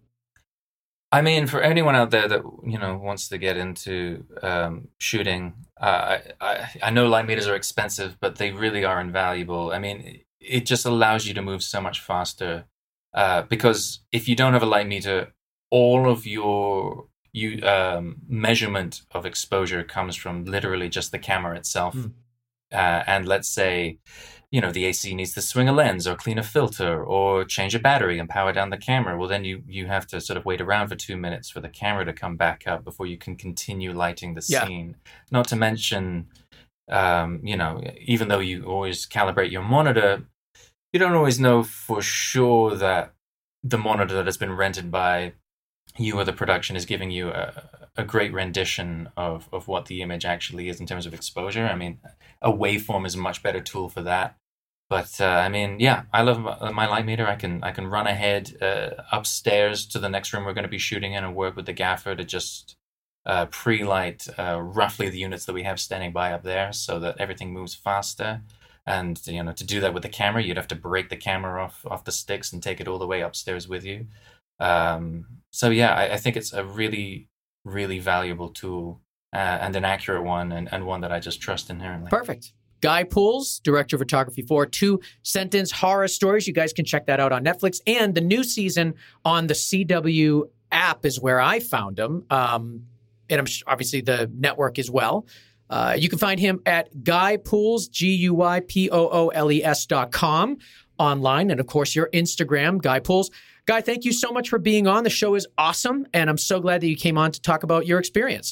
I mean, for anyone out there that, you know, wants to get into um, shooting, uh, I, I I know light meters are expensive, but they really are invaluable. I mean, it just allows you to move so much faster uh, because if you don't have a light meter, all of your you um, measurement of exposure comes from literally just the camera itself. Mm. Uh, and let's say, you know, the A C needs to swing a lens or clean a filter or change a battery and power down the camera. Well, then you, you have to sort of wait around for two minutes for the camera to come back up before you can continue lighting the yeah. scene. Not to mention, um, you know, even though you always calibrate your monitor, you don't always know for sure that the monitor that has been rented by you or the production is giving you a, a great rendition of, of what the image actually is in terms of exposure. I mean, a waveform is a much better tool for that. But uh, I mean, yeah, I love my, my light meter. I can I can run ahead uh, upstairs to the next room we're going to be shooting in and work with the gaffer to just uh, pre-light uh, roughly the units that we have standing by up there, so that everything moves faster. And you know, to do that with the camera, you'd have to break the camera off off the sticks and take it all the way upstairs with you. Um, so yeah, I, I think it's a really, really valuable tool uh, and an accurate one, and, and one that I just trust inherently. Perfect. Guy Pools, director of photography for Two Sentence Horror Stories. You guys can check that out on Netflix. And the new season on the C W app is where I found him. Um, and I'm obviously the network as well. Uh, you can find him at Guy Pools, G U Y P O O L E S dot com online. And of course, your Instagram, Guy Pools. Guy, thank you so much for being on. The show is awesome. And I'm so glad that you came on to talk about your experience.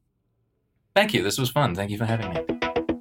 Thank you. This was fun. Thank you for having me.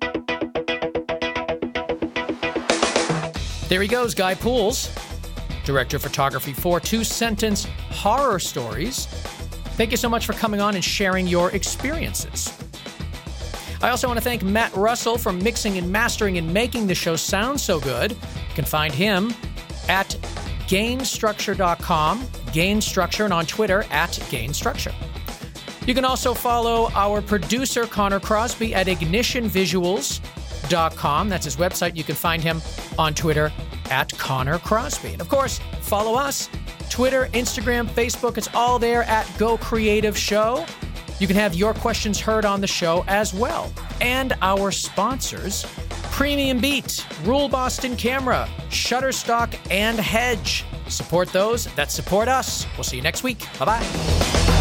There he goes, Guy Pools, director of photography for Two Sentence Horror Stories. Thank you so much for coming on and sharing your experiences. I also want to thank Matt Russell for mixing and mastering and making the show sound so good. You can find him at gain structure dot com, GainStructure, and on Twitter at GainStructure. You can also follow our producer, Connor Crosby, at ignition visuals dot com. That's his website. You can find him on Twitter at Connor Crosby. And of course, follow us, Twitter, Instagram, Facebook. It's all there at Go Creative Show. You can have your questions heard on the show as well. And our sponsors, Premium Beat, Rule Boston Camera, Shutterstock, and Hedge. Support those that support us. We'll see you next week. Bye-bye.